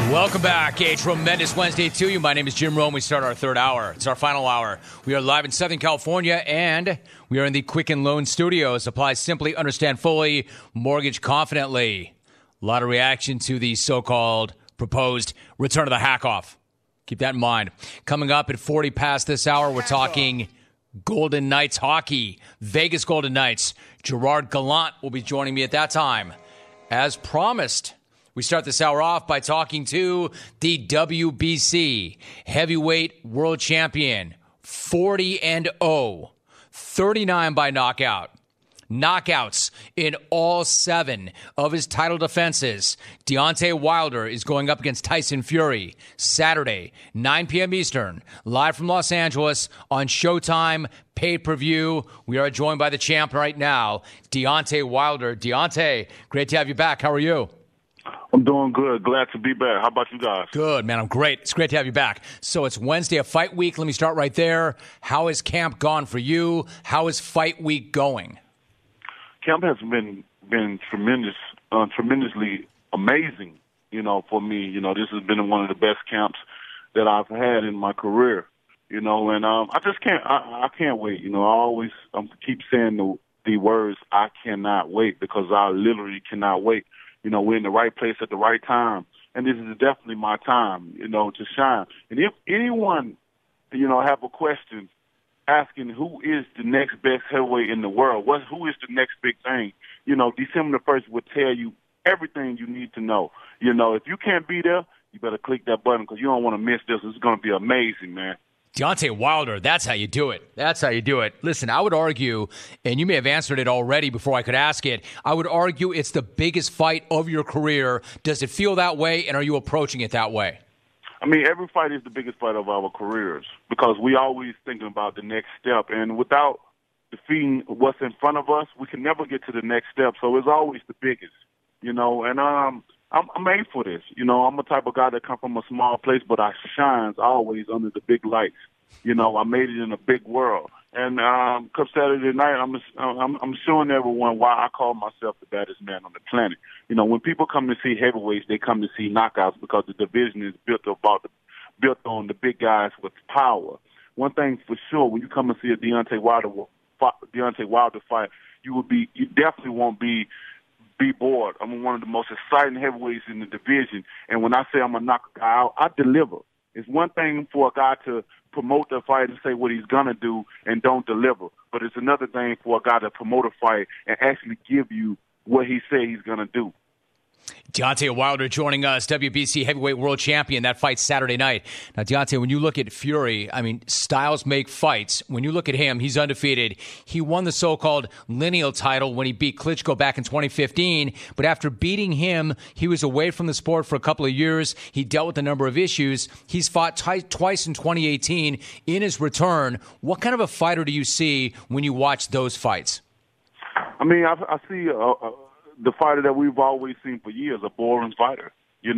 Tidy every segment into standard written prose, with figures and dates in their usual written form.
Welcome back. A tremendous Wednesday to you. My name is Jim Rome. We start our third hour. It's our final hour. We are live in Southern California, and we are in the Quicken Loan Studios. Apply simply, understand fully, mortgage confidently. A lot of reaction to the so-called proposed return of the hack-off. Keep that in mind. Coming up at 40 past this hour, we're talking Golden Knights hockey. Vegas Golden Knights. Gerard Gallant will be joining me at that time. As promised, we start this hour off by talking to the WBC heavyweight world champion, 40-0, 39 by knockout. Knockouts in all 7 of his title defenses. Deontay Wilder is going up against Tyson Fury Saturday, 9 p.m. Eastern, live from Los Angeles on Showtime, pay-per-view. We are joined by the champ right now, Deontay Wilder. Deontay, great to have you back. How are you? I'm doing good. Glad to be back. How about you guys? Good, man. I'm great. It's great to have you back. So it's Wednesday of Fight Week. Let me start right there. How has camp gone for you? How is Fight Week going? Camp has been tremendous, tremendously amazing, for me. This has been one of the best camps that I've had in my career, and I just can't, I can't wait. I keep saying the words, I cannot wait, because I literally cannot wait. We're in the right place at the right time, and this is definitely my time, to shine. And if anyone, have a question asking who is the next best heavyweight in the world, who is the next big thing, December the 1st will tell you everything you need to know. If you can't be there, you better click that button, because you don't want to miss this. It's going to be amazing, man. Deontay Wilder, that's how you do it. That's how you do it. Listen, I would argue, and you may have answered it already before I could ask it, I would argue it's the biggest fight of your career. Does it feel that way, and are you approaching it that way? I mean, every fight is the biggest fight of our careers, because we always thinking about the next step. And without defeating what's in front of us, we can never get to the next step. So it's always the biggest, and I'm made for this. I'm the type of guy that come from a small place, but I shines always under the big lights. I made it in a big world. And come Saturday night, I'm showing everyone why I call myself the baddest man on the planet. When people come to see heavyweights, they come to see knockouts, because the division is built on the big guys with power. One thing for sure, when you come and see a Deontay Wilder fight, you definitely won't be bored. I'm one of the most exciting heavyweights in the division, and when I say I'm a knock a guy out, I deliver. It's one thing for a guy to promote the fight and say what he's going to do and don't deliver, but it's another thing for a guy to promote a fight and actually give you what he said he's going to do. Deontay Wilder joining us, WBC heavyweight world champion. That fight Saturday night. Now, Deontay, when you look at Fury, styles make fights. When you look at him, he's undefeated. He won the so-called lineal title when he beat Klitschko back in 2015. But after beating him, he was away from the sport for a couple of years. He dealt with a number of issues. He's fought twice in 2018. In his return, what kind of a fighter do you see when you watch those fights? I see the fighter that we've always seen for years, a boring fighter. He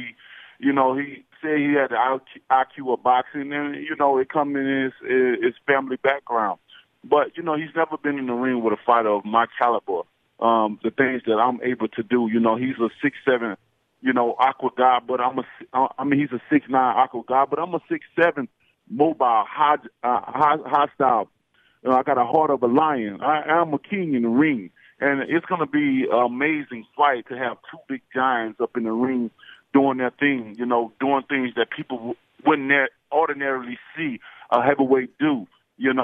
said he had the IQ of boxing, and, it comes in his family background. But, he's never been in the ring with a fighter of my caliber. The things that I'm able to do, he's a 6'7", aqua guy, but he's a 6'9" aqua guy, but I'm a 6'7", mobile, high style. I got a heart of a lion. I'm a king in the ring. And it's going to be an amazing fight to have two big giants up in the ring doing their thing, doing things that people wouldn't ordinarily see a heavyweight do. In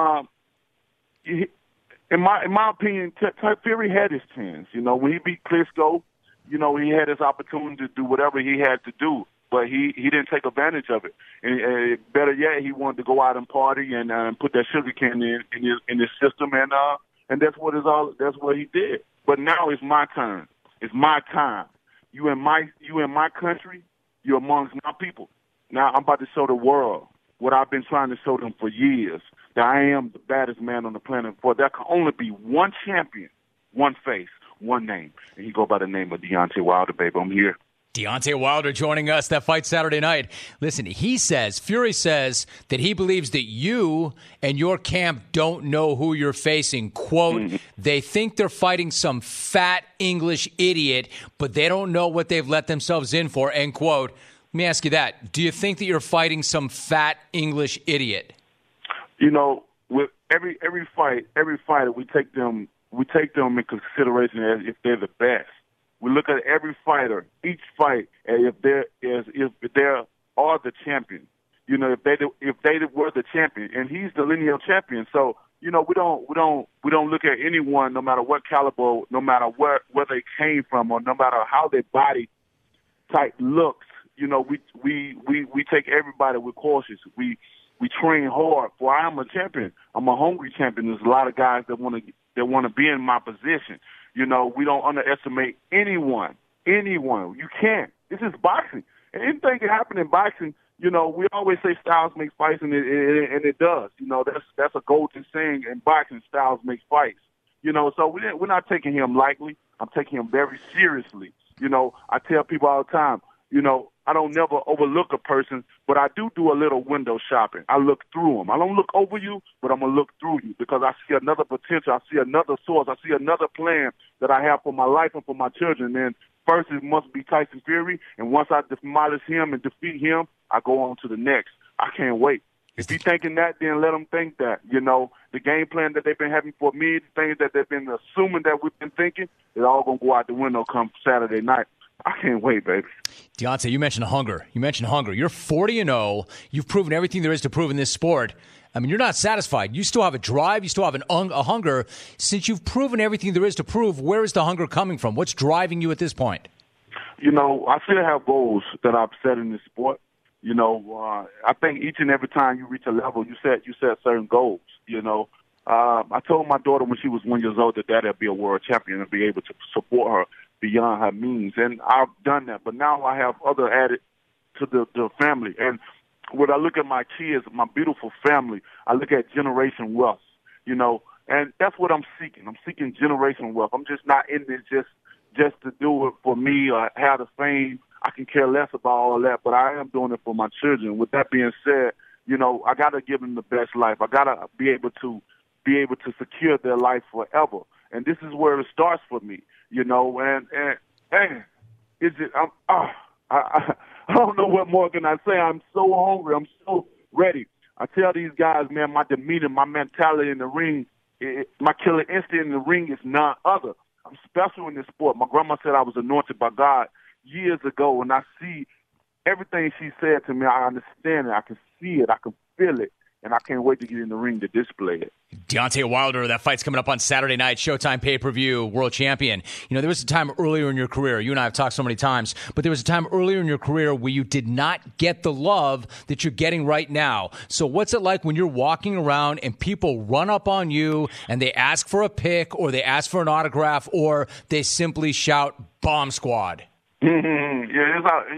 my opinion, Fury had his chance. When he beat Klitschko, he had his opportunity to do whatever he had to do, but he didn't take advantage of it. And better yet, he wanted to go out and party and put that sugar candy in his system, and that's what he did. But now it's my turn. It's my time. You in my country, you're amongst my people. Now I'm about to show the world what I've been trying to show them for years, that I am the baddest man on the planet. For there can only be one champion, one face, one name. And he go by the name of Deontay Wilder, baby. I'm here. Deontay Wilder joining us. That fight Saturday night. Listen, Fury says that he believes that you and your camp don't know who you're facing. Quote, they think they're fighting some fat English idiot, but they don't know what they've let themselves in for, end quote. Let me ask you that. Do you think that you're fighting some fat English idiot? You know, with every fighter, we take them in consideration as if they're the best. We look at every fighter, each fight, and if they are the champion. You know, if they were the champion, and he's the lineal champion. So, you know, we don't look at anyone, no matter what caliber, no matter where they came from, or no matter how their body type looks. You know, we take everybody with cautious. We train hard. For I am a champion. I'm a hungry champion. There's a lot of guys that want to be in my position. You know, we don't underestimate anyone. You can't. This is boxing. And anything can happen in boxing. You know, we always say styles make fights, and it does. You know, that's a golden saying in boxing, styles make fights. You know, so we're not taking him lightly. I'm taking him very seriously. You know, I tell people all the time, you know, I don't never overlook a person, but I do a little window shopping. I look through them. I don't look over you, but I'm going to look through you because I see another potential. I see another source. I see another plan that I have for my life and for my children. And first it must be Tyson Fury, and once I demolish him and defeat him, I go on to the next. I can't wait. If you're thinking that, then let them think that. You know, the game plan that they've been having for me, the things that they've been assuming that we've been thinking, it's all going to go out the window come Saturday night. I can't wait, baby. Deontay, you mentioned hunger. You're 40-0. You've proven everything there is to prove in this sport. I mean, you're not satisfied. You still have a drive. You still have a hunger. Since you've proven everything there is to prove, where is the hunger coming from? What's driving you at this point? You know, I still have goals that I've set in this sport. You know, I think each and every time you reach a level, you set certain goals. You know, I told my daughter when she was 1 year old that Dad'll be a world champion and be able to support her beyond her means, and I've done that. But now I have other added to the family. And when I look at my kids, my beautiful family, I look at generation wealth, you know, and that's what I'm seeking. I'm seeking generation wealth. I'm just not in this just to do it for me or have the fame. I can care less about all that, but I am doing it for my children. With that being said, you know, I got to give them the best life. I got to be able to secure their life forever. And this is where it starts for me, you know. And is it? I don't know what more can I say. I'm so hungry. I'm so ready. I tell these guys, man, my demeanor, my mentality in the ring, my killer instinct in the ring is none other. I'm special in this sport. My grandma said I was anointed by God years ago, and I see everything she said to me. I understand it. I can see it. I can feel it. And I can't wait to get in the ring to display it. Deontay Wilder, that fight's coming up on Saturday night, Showtime pay-per-view, world champion. You know, there was a time earlier in your career, you and I have talked so many times, but there was a time earlier in your career where you did not get the love that you're getting right now. So what's it like when you're walking around and people run up on you and they ask for a pic or they ask for an autograph or they simply shout, "Bomb Squad"? Yeah,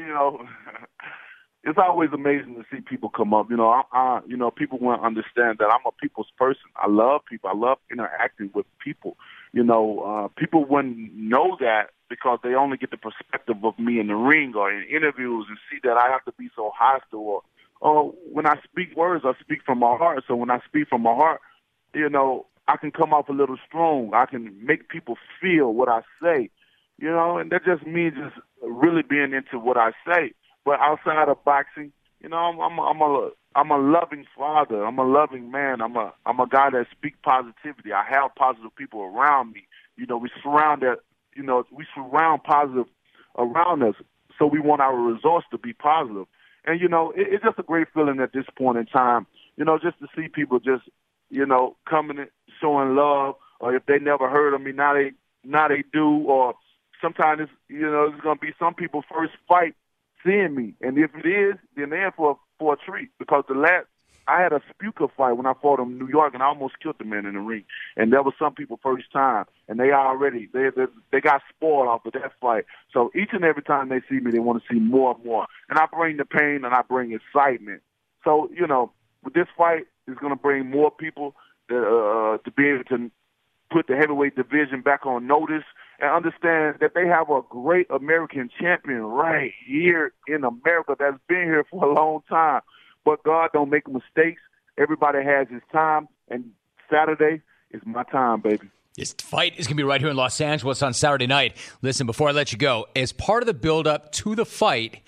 it's always amazing to see people come up. You know, people want to understand that I'm a people's person. I love people. I love interacting with people. You know, people wouldn't know that because they only get the perspective of me in the ring or in interviews and see that I have to be so hostile. Or when I speak words, I speak from my heart. So when I speak from my heart, you know, I can come off a little strong. I can make people feel what I say. You know, and that just means just really being into what I say. But outside of boxing, you know, I'm a loving father. I'm a loving man. I'm a guy that speaks positivity. I have positive people around me. You know, we surround positive around us. So we want our results to be positive. And you know, it's just a great feeling at this point in time. You know, just to see people just, you know, coming and showing love, or if they never heard of me, now they do. Or sometimes it's, you know, it's going to be some people's first fight seeing me, and if it is, then they're in for a treat. Because I had a Spuka fight when I fought him in New York, and I almost killed the man in the ring. And that was some people's first time, and they got spoiled off of that fight. So each and every time they see me, they want to see more and more. And I bring the pain and I bring excitement. So you know, with this fight, it's going to bring more people to be able to put the heavyweight division back on notice and understand that they have a great American champion right here in America that's been here for a long time. But God don't make mistakes. Everybody has his time, and Saturday is my time, baby. This fight is going to be right here in Los Angeles on Saturday night. Listen, before I let you go, as part of the build-up to the fight,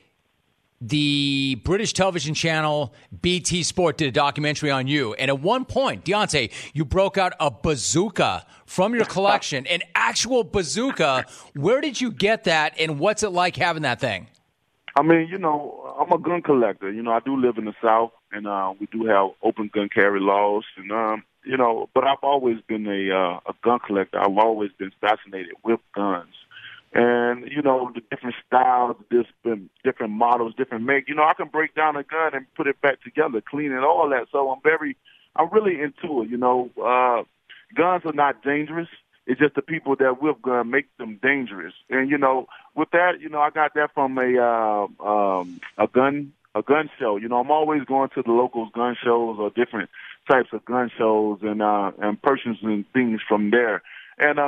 the British television channel BT Sport did a documentary on you. And at one point, Deontay, you broke out a bazooka from your collection, an actual bazooka. Where did you get that, and what's it like having that thing? I mean, you know, I'm a gun collector. You know, I do live in the South, and we do have open gun carry laws. And, you know, but I've always been a gun collector. I've always been fascinated with guns. And, you know, the different styles, different models, different make. You know, I can break down a gun and put it back together, clean it, all that. So I'm really into it, you know. Guns are not dangerous. It's just the people that whip gun make them dangerous. And, you know, with that, you know, I got that from a gun show. You know, I'm always going to the local gun shows or different types of gun shows and purchasing things from there. And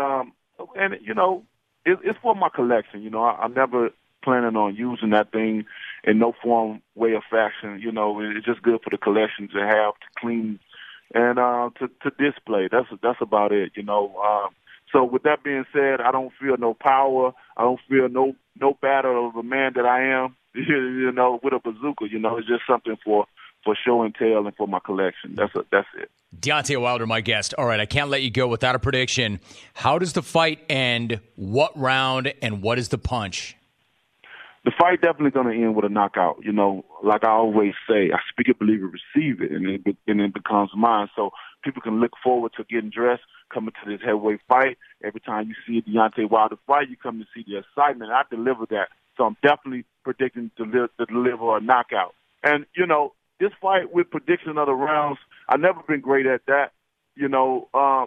you know, it's for my collection. You know, I'm never planning on using that thing in no form, way, or fashion. You know, it's just good for the collection to have, to clean, and to display. That's about it. You know. So with that being said, I don't feel no power. I don't feel no better of a man that I am. You know, with a bazooka. You know, it's just something for show and tell and for my collection. That's it. Deontay Wilder, my guest. All right, I can't let you go without a prediction. How does the fight end? What round? And what is the punch? The fight definitely going to end with a knockout. You know, like I always say, I speak it, believe it, receive it, and it becomes mine. So people can look forward to getting dressed, coming to this heavyweight fight. Every time you see a Deontay Wilder fight, you come to see the excitement. I deliver that. So I'm definitely predicting to deliver a knockout. And, you know, this fight with prediction of the rounds, I've never been great at that, you know.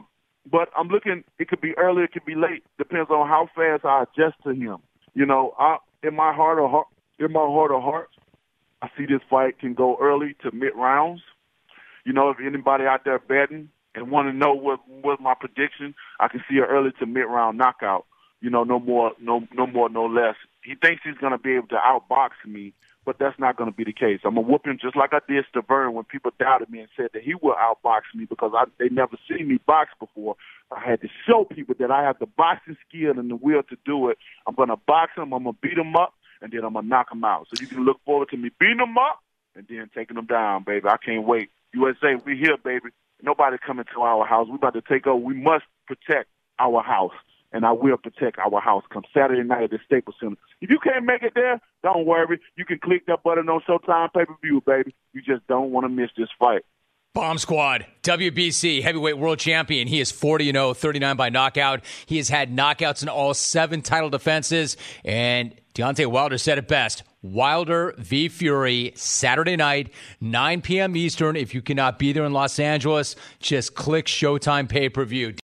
But I'm looking, it could be early, it could be late. Depends on how fast I adjust to him. You know, in my heart of hearts, I see this fight can go early to mid rounds. You know, if anybody out there betting and want to know what my prediction, I can see an early to mid round knockout. You know, no more, no less. He thinks he's going to be able to outbox me, but that's not going to be the case. I'm going to whoop him just like I did Stavern when people doubted me and said that he will outbox me because they never seen me box before. I had to show people that I have the boxing skill and the will to do it. I'm going to box him, I'm going to beat him up, and then I'm going to knock him out. So you can look forward to me beating him up and then taking him down, baby. I can't wait. USA, we here, baby. Nobody coming to our house. We about to take over. We must protect our house. And I will protect our house come Saturday night at the Staples Center. If you can't make it there, don't worry. You can click that button on Showtime pay-per-view, baby. You just don't want to miss this fight. Bomb Squad, WBC heavyweight world champion. He is 40-0, 39 by knockout. He has had knockouts in all 7 title defenses. And Deontay Wilder said it best. Wilder v. Fury, Saturday night, 9 p.m. Eastern. If you cannot be there in Los Angeles, just click Showtime pay-per-view.